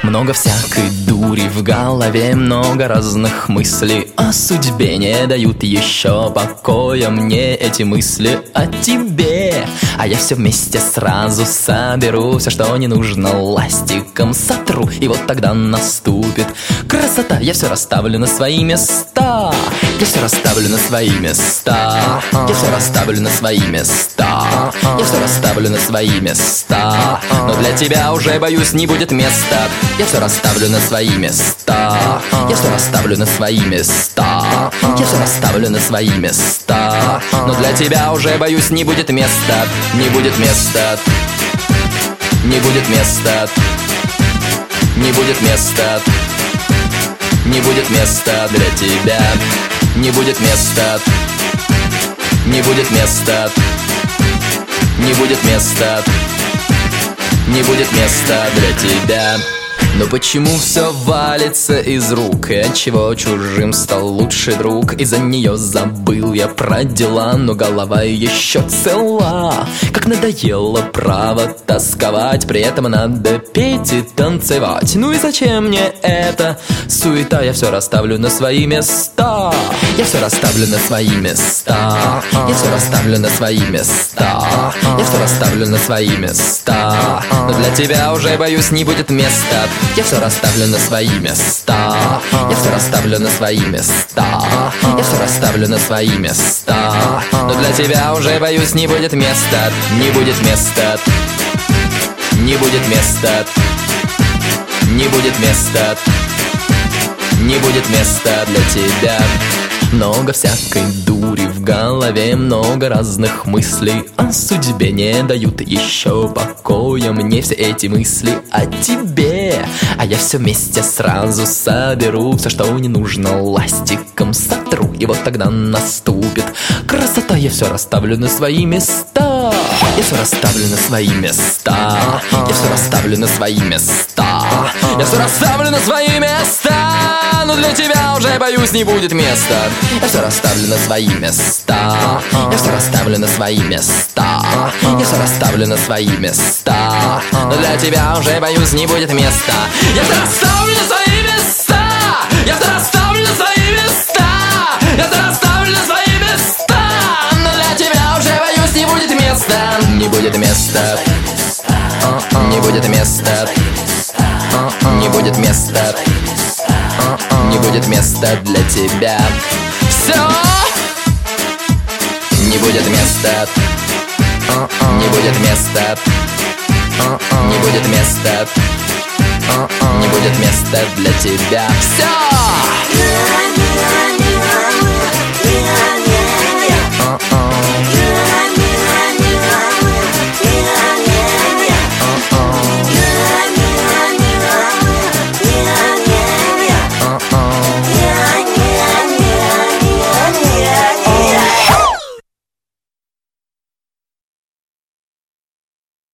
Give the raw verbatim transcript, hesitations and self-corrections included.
Много всякой дури в голове, много разных мыслей о судьбе. Не дают еще покоя мне эти мысли о тебе. А я все вместе сразу соберу, все, что не нужно, ластиком сотру. И вот тогда наступит красота. Я все расставлю на свои места. Я все расставлю на свои места. Я все расставлю на свои места. Я все расставлю на свои места. Но для тебя уже, боюсь, не будет места. Я все расставлю на свои места. Я все расставлю на свои места. Я все расставлю на свои места. Но для тебя уже, боюсь, не будет места. Не будет места. Не будет места. Не будет места. Не будет места для тебя. Не будет места. Не будет места. Не будет места. Не будет места для тебя. Но почему все валится из рук? И отчего чужим стал лучший друг? Из-за нее забыл я про дела, но голова еще цела. Как надоело право тосковать, при этом надо петь и танцевать. Ну и зачем мне это суета? Я все расставлю на свои места. Я все расставлю на свои места. Я все расставлю на свои места. Я все расставлю на свои места. Но для тебя уже, боюсь, не будет места. Я все расставлю на свои места. Я все расставлю на свои места. Я все расставлю на свои места. Но для тебя уже, боюсь, не будет места. Не будет места. Не будет места. Не будет места. Не будет места для тебя. Много всякой дури в голове, много разных мыслей о судьбе. Не дают еще покоя мне все эти мысли о тебе. А я все вместе сразу соберу, все, что не нужно, ластиком сотру. И вот тогда наступит красота. Я все расставлю на свои места. Я все расставлю на свои места. Я все расставлю на свои места. Я все расставлю на свои места. Но для тебя уже, боюсь, не будет места. Я все расставлю на свои места. Я все расставлю на свои места. Я все расставлю на свои места. Но для тебя уже, боюсь, не будет места. Я все расставлю на свои места. Я все расставлю на свои места. Я все расставлю на свои места. Но для тебя уже, боюсь, не будет места. Не будет места. Не будет места. Не будет места. Не будет места для тебя. Все. Не будет места. Не будет места. Не будет места. Не будет места для тебя. Все.